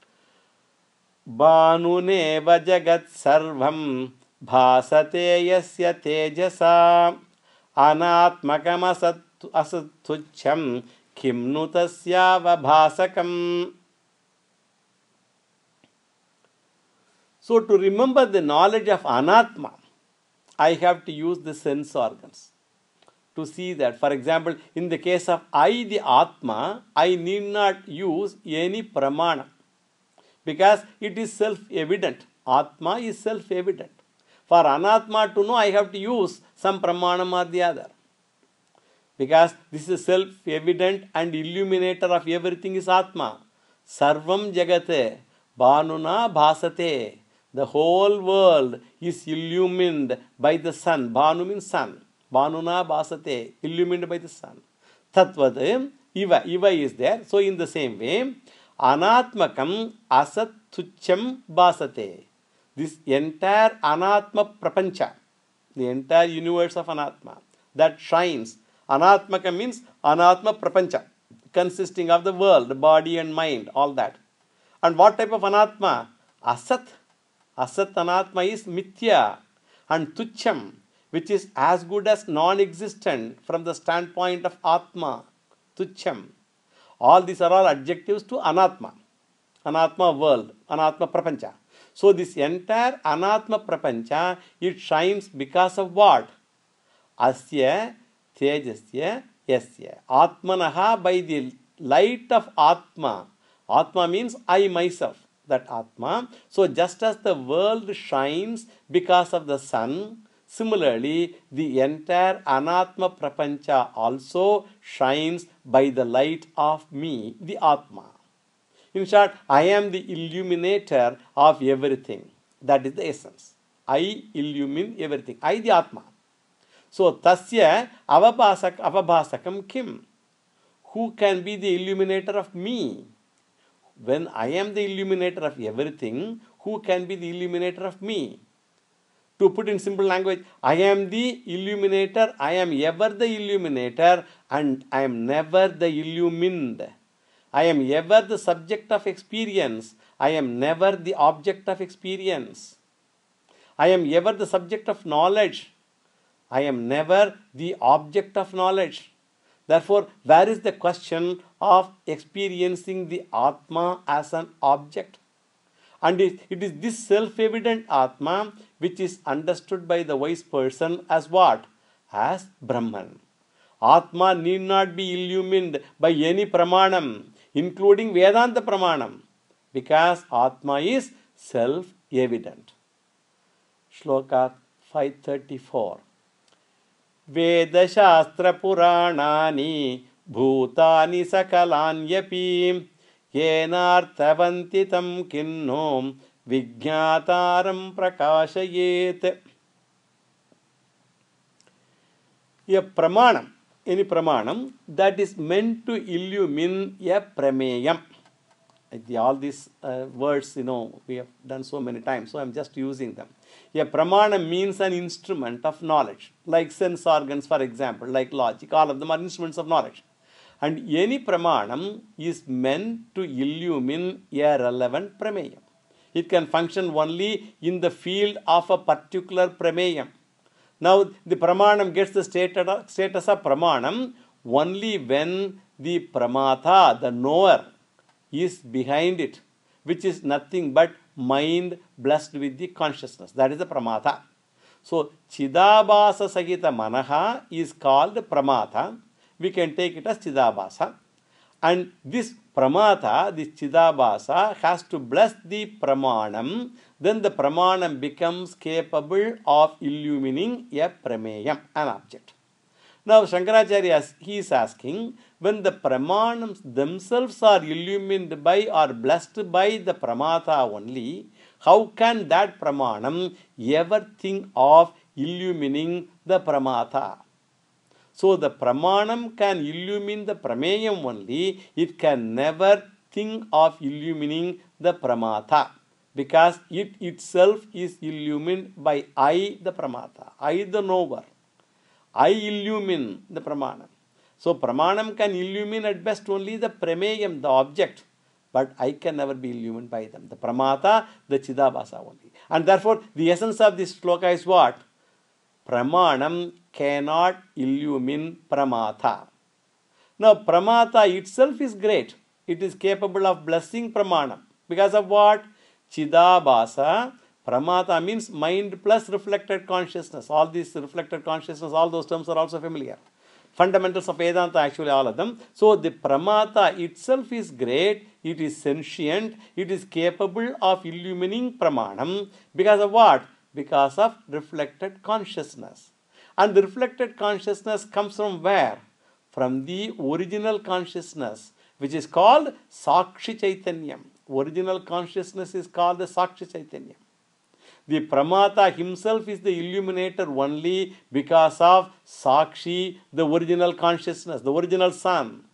Banuneva jagat sarvam bhasate yasya tejasa anatmakam asatucham kimnutasya bhasakam. So to remember the knowledge of anatma, I have to use the sense organs to see that. For example, in the case of I, the Atma, I need not use any pramana because it is self-evident. Atma is self-evident. For anatma to know, I have to use some pramanam or the other. Because this is self-evident and illuminator of everything is Atma. Sarvam jagate Bhanuna bhasate. The whole world is illumined by the sun. Bhanu means sun. Bhanuna bhasate, illumined by the sun. Tatvad, Iva. Iva is there. So in the same way, Anatmakam asat tucham bhasate. This entire Anatma prapancha, the entire universe of Anatma, that shines. Anatmaka means Anatma prapancha, consisting of the world, body and mind, all that. And what type of Anatma? Asat. Asat Anatma is Mithya and Tucham, which is as good as non-existent from the standpoint of Atma. Tucham. All these are all adjectives to Anatma. Anatma world, Anatma Prapancha. So this entire Anatma Prapancha, it shines because of what? Asya, Tejasya, Yasya. Atmanaha, by the light of Atma. Atma means I myself. That Atma. So just as the world shines because of the sun, similarly the entire Anatma Prapancha also shines by the light of me, the Atma. In short, I am the illuminator of everything. That is the essence. I illumine everything. I the Atma. So tasya avabhasakam kim? Who can be the illuminator of me? When I am the illuminator of everything, who can be the illuminator of me? To put in simple language, I am the illuminator, I am ever the illuminator, and I am never the illumined. I am ever the subject of experience, I am never the object of experience. I am ever the subject of knowledge, I am never the object of knowledge. Therefore, where is the question of experiencing the Atma as an object? And it is this self-evident Atma which is understood by the wise person as what? As Brahman. Atma need not be illumined by any pramanam, including Vedanta pramanam, because Atma is self-evident. Shloka 534. Vedashastra Puranani Bhutani Sakalanyapim Yenarthavantitam Kinnom Vijñātāram Prakashayet. A pramanam, any pramanam that is meant to illumine a prameyam. All these words, we have done so many times, so I am just using them. A pramanam means an instrument of knowledge, like sense organs, for example, like logic. All of them are instruments of knowledge. And any pramanam is meant to illumine a relevant prameyam. It can function only in the field of a particular prameyam. Now, the pramanam gets the status of pramanam only when the pramata, the knower, is behind it, which is nothing but mind blessed with the consciousness. That is the pramata. So, Chidabhasa Sahita Manaha is called pramata. We can take it as Chidabhasa. And this pramata, this Chidabhasa, has to bless the pramanam. Then the pramanam becomes capable of illumining a prameyam, an object. Now Shankaracharya, he is asking, when the pramanams themselves are illumined by or blessed by the pramata only, how can that pramanam ever think of illumining the pramata? So the pramanam can illumine the prameyam only, it can never think of illumining the pramata, because it itself is illumined by I, the pramata, I, the knower. I illumine the pramanam. So pramanam can illumine at best only the prameyam, the object, but I can never be illumined by them. The pramata, the Chidabhasa only. And therefore, the essence of this sloka is what? Pramanam cannot illumine pramata. Now, pramata itself is great. It is capable of blessing pramanam. Because of what? Chidabhasa. Pramata means mind plus reflected consciousness. All these reflected consciousness, all those terms are also familiar. Fundamentals of Vedanta, actually all of them. So the pramata itself is great, it is sentient, it is capable of illumining pramanam. Because of what? Because of reflected consciousness. And the reflected consciousness comes from where? From the original consciousness, which is called Sakshi Chaitanyam. Original consciousness is called the Sakshi Chaitanyam. The pramata himself is the illuminator only because of Sakshi, the original consciousness, the original sun.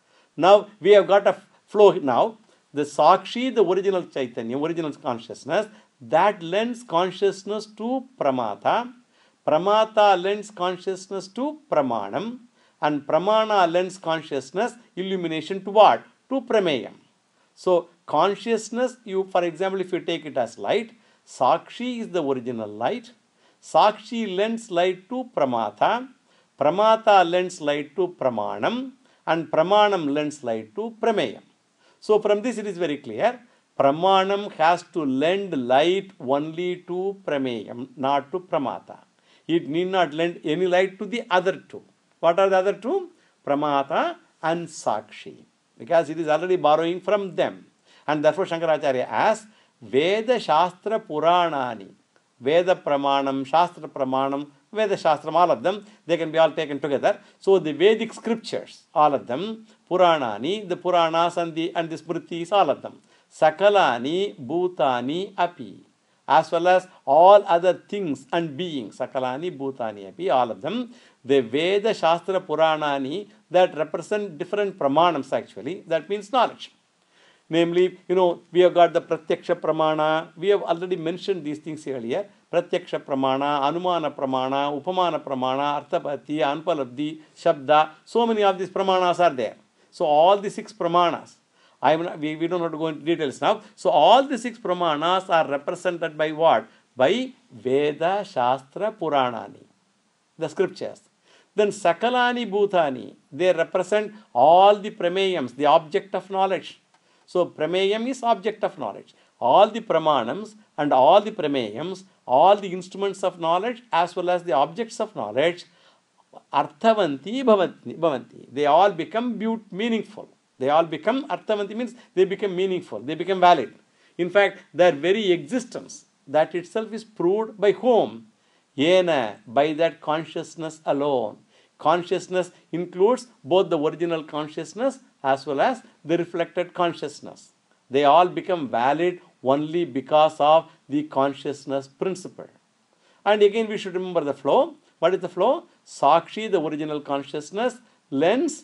Now we have got a flow now. The Sakshi, the original Chaitanya, original consciousness, that lends consciousness to pramata. Pramata lends consciousness to pramanam. And pramana lends consciousness, illumination to what? To prameyam. So consciousness, for example, if you take it as light, Sakshi is the original light. Sakshi lends light to pramata. Pramata lends light to pramanam. And pramanam lends light to prameyam. So from this it is very clear. Pramanam has to lend light only to prameyam, not to pramata. It need not lend any light to the other two. What are the other two? Pramata and Sakshi. Because it is already borrowing from them. And therefore Shankaracharya asks, Veda Shastra Puranani, Veda Pramanam, Shastra Pramanam, Veda Shastram, all of them, they can be all taken together. So the Vedic scriptures, all of them, Puranani, the Puranas and the Smritis, all of them, Sakalani, Bhutani, Api, as well as all other things and beings, Sakalani, Bhutani, Api, all of them, the Veda Shastra Puranani that represent different Pramanams actually, that means knowledge. Namely, we have got the Pratyaksha Pramana. We have already mentioned these things earlier. Pratyaksha Pramana, Anumana Pramana, Upamana Pramana, Arthapati, Anupalabdhi, Shabda. So many of these Pramanas are there. So all the 6 Pramanas. We don't have to go into details now. So all the 6 Pramanas are represented by what? By Veda, Shastra, Puranani. The scriptures. Then Sakalani Bhutani. They represent all the Prameyams, the object of knowledge. So prameyam is object of knowledge. All the pramanams and all the prameyams, all the instruments of knowledge as well as the objects of knowledge, arthavanti bhavanti. They all become meaningful. They all become, arthavanti means they become meaningful, they become valid. In fact, their very existence, that itself is proved by whom? Yena, by that consciousness alone. Consciousness includes both the original consciousness as well as the reflected consciousness. They all become valid only because of the consciousness principle. And again we should remember the flow. What is the flow? Sakshi, the original consciousness, lends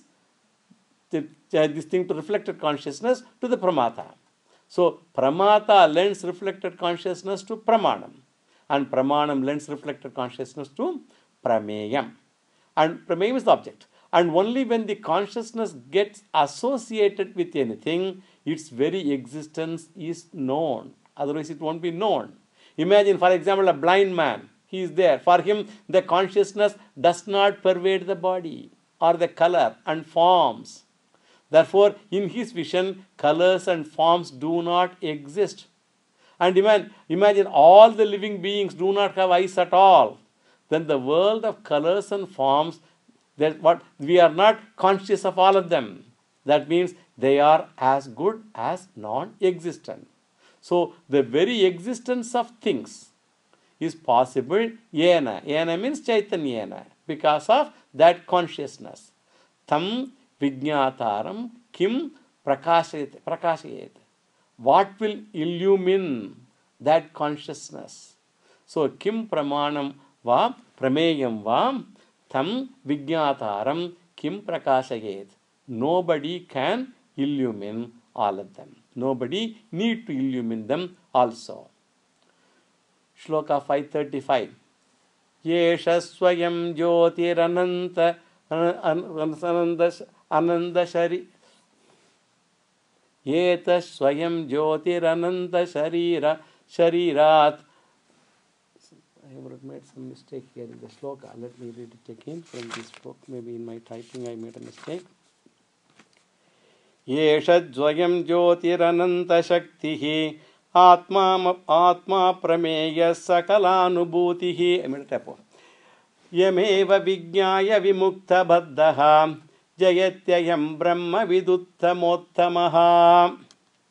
this thing to reflected consciousness to the pramata. So pramata lends reflected consciousness to pramanam. And pramanam lends reflected consciousness to prameyam. And prameyam is the object. And only when the consciousness gets associated with anything, its very existence is known. Otherwise, it won't be known. Imagine, for example, a blind man. He is there. For him, the consciousness does not pervade the body or the color and forms. Therefore, in his vision, colors and forms do not exist. And imagine all the living beings do not have eyes at all. Then the world of colors and forms, that what we are not conscious of all of them. That means they are as good as non-existent. So the very existence of things is possible yena. Yena means chaitanyena, because of that consciousness. Tam vijñātāram kim prakashayet. What will illumine that consciousness? So kim pramanam va prameyam va tam vijñātāram kim prakashayet. Nobody can illumine all of them. Nobody need to illumine them also. Shloka 535. Yesha swayam jyotirananta ananda shari. Yeta swayam jyotirananta sharirat. I have made some mistake here in the shloka. Let me read it again from this book. Maybe in my typing I made a mistake. Yesha dvayam jyotirananta shaktihi atma prameya sakalanubhutihi. I made a typo. Yameva vijñāya vimukta baddhaha jayatyayam brahma vidutthamottamaha.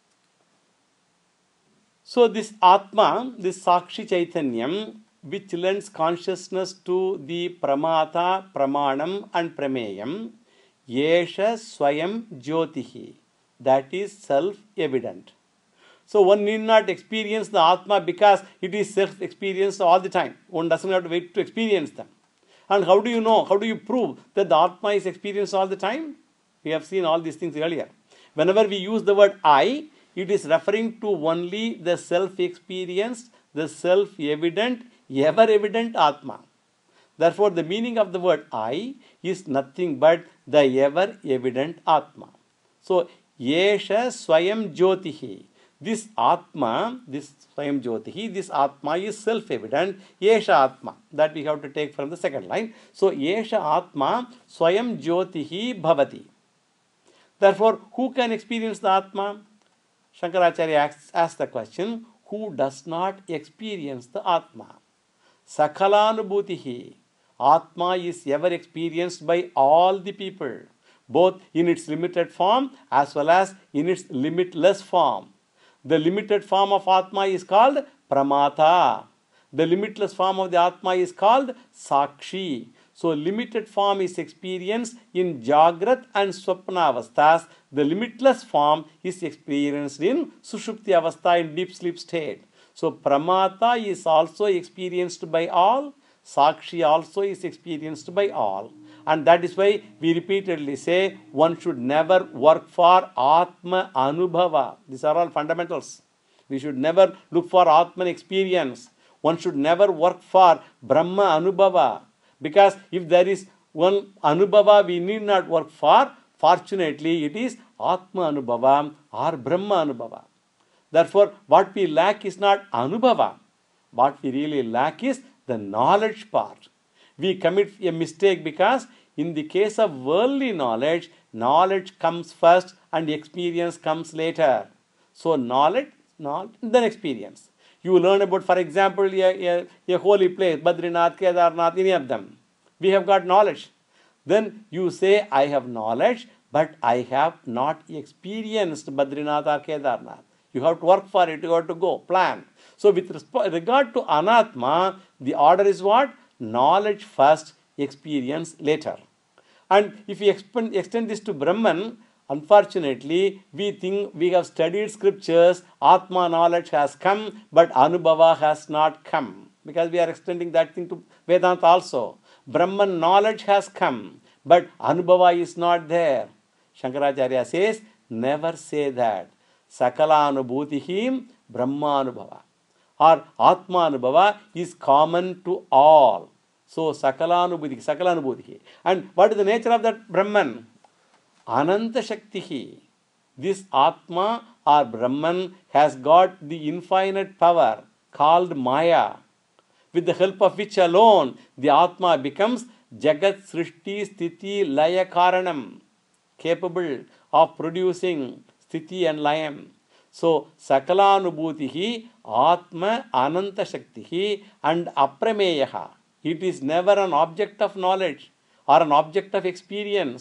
So this Atma, this Sakshi Chaitanyam, which lends consciousness to the Pramata, Pramanam and Prameyam, Yesha Swayam Jyotihi, that is self-evident. So one need not experience the Atma because it is self-experienced all the time. One doesn't have to wait to experience them. And how do you know, how do you prove that the Atma is experienced all the time? We have seen all these things earlier. Whenever we use the word I, it is referring to only the self-experienced, the self-evident, ever-evident Atma. Therefore, the meaning of the word I is nothing but the ever-evident Atma. So, Yesha Swayam Jyotihi. This Atma, this Swayam Jyotihi, this Atma is self-evident. Yesha Atma. That we have to take from the second line. So, Yesha Atma Swayam Jyotihi Bhavati. Therefore, who can experience the Atma? Shankaracharya asks the question, who does not experience the Atma? Sakalanubhutihi. Atma is ever experienced by all the people, both in its limited form as well as in its limitless form. The limited form of Atma is called Pramata. The limitless form of the Atma is called Sakshi. So, limited form is experienced in Jagrat and Swapna avasthas. The limitless form is experienced in Sushupti avastha, in deep sleep state. So, Pramata is also experienced by all. Sakshi also is experienced by all. And that is why we repeatedly say one should never work for Atma Anubhava. These are all fundamentals. We should never look for Atman experience. One should never work for Brahma Anubhava. Because if there is one Anubhava we need not work for, fortunately it is Atma Anubhava or Brahma Anubhava. Therefore, what we lack is not Anubhava. What we really lack is the knowledge part. We commit a mistake because in the case of worldly knowledge, knowledge comes first and experience comes later. So, knowledge, then experience. You learn about, for example, a holy place, Badrinath, Kedarnath, any of them. We have got knowledge. Then you say, I have knowledge, but I have not experienced Badrinath or Kedarnath. You have to work for it, you have to go, plan. So with regard to Anatma, the order is what? Knowledge first, experience later. And if we extend this to Brahman, unfortunately, we think we have studied scriptures, Atma knowledge has come, but Anubhava has not come. Because we are extending that thing to Vedanta also. Brahman knowledge has come, but Anubhava is not there. Shankaracharya says, never say that. Sakala Anubhutihi Brahma Anubhava. Or Atma Anubhava is common to all. So, Sakala Anubhutihi. And what is the nature of that Brahman? Ananta Shaktihi. This Atma or Brahman has got the infinite power called Maya, with the help of which alone the Atma becomes Jagat Srishti Sthiti Laya Karanam, capable of producing Sthiti and Layam. So, Sakala Anubhutihi Atma Ananta Shaktihi and Aprameyaha. It is never an object of knowledge or an object of experience,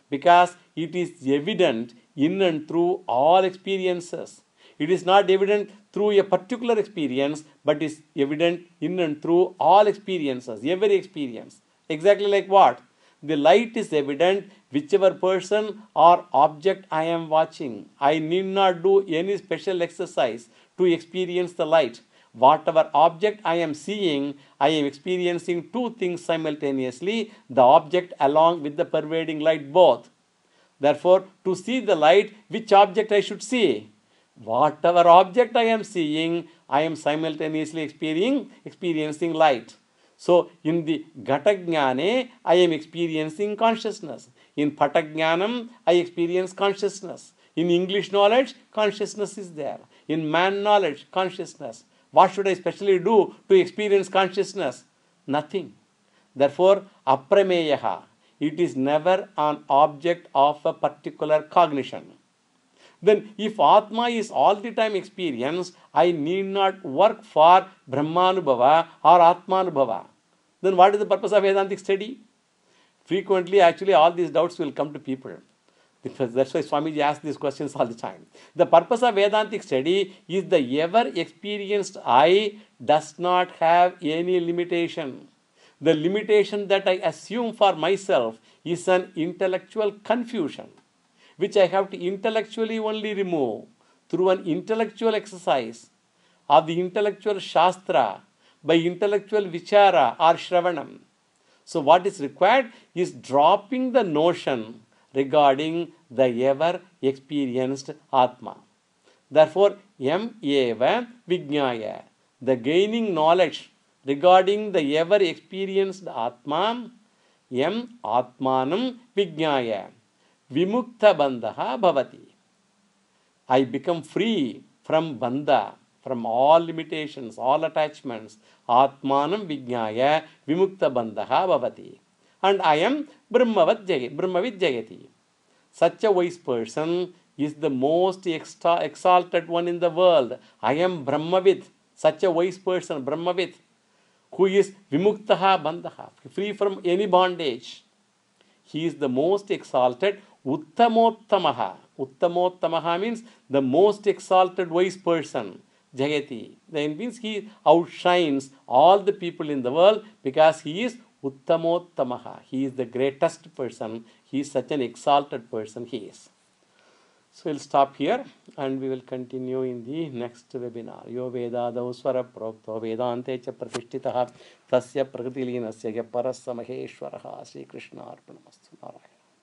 because it is evident in and through all experiences. It is not evident through a particular experience, but is evident in and through all experiences, every experience. Exactly like what? The light is evident whichever person or object I am watching. I need not do any special exercise to experience the light. Whatever object I am seeing, I am experiencing two things simultaneously, the object along with the pervading light both. Therefore, to see the light, which object I should see? Whatever object I am seeing, I am simultaneously experiencing light. So, in the Ghatagnyane, I am experiencing consciousness. In Patagnanam, I experience consciousness. In English knowledge, consciousness is there. In man knowledge, consciousness. What should I specially do to experience consciousness? Nothing. Therefore, aprameyaha. It is never an object of a particular cognition. Then, if Atma is all the time experienced, I need not work for Brahmanubhava or Atmanubhava. Then, what is the purpose of Vedantic study? Frequently, actually, all these doubts will come to people. That's why Swamiji asks these questions all the time. The purpose of Vedantic study is the ever experienced I does not have any limitation. The limitation that I assume for myself is an intellectual confusion, which I have to intellectually only remove through an intellectual exercise of the intellectual shastra by intellectual vichara or shravanam. So what is required is dropping the notion regarding the ever experienced Atma. Therefore, yam eva vijnaya, the gaining knowledge regarding the ever experienced Atma, yam atmanam vijnaya, vimukta bandha bhavati. I become free from bandha, from all limitations, all attachments. Atmanam vijnaya vimukta bandha bhavati. And I am Brahmavid Jayati. Such a wise person is the most exalted one in the world. I am Brahmavid. Such a wise person, Brahmavid, who is vimuktaha bandha, free from any bondage. He is the most exalted Uttamottamaha. Uttamottamaha means the most exalted wise person. Jayati. That means he outshines all the people in the world because he is Uttamottamaha. He is the greatest person. He is such an exalted person. He is. So we'll stop here and we will continue in the next webinar. Yo Vedadav Swara Prokto Vedante cha Pratishtitaha Tasya Prakatilinasya Parasa Maheshwaraha Sri Krishna Arpanamastu Narayana.